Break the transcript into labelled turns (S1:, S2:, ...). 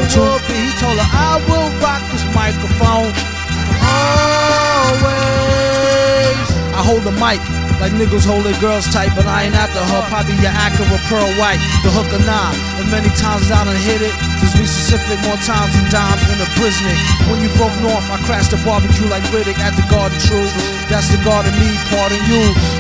S1: would be. He told her, I will rock this microphone always. I hold the mic like niggas hold their girls tight, but I ain't after her. Probably your Acura Pearl White, the hook or nah. And many times I done hit it. To be specific, more times than dimes in a Brisnik. When you broke north, I crashed the barbecue like Riddick at the Garden True. That's the garden me, pardon you.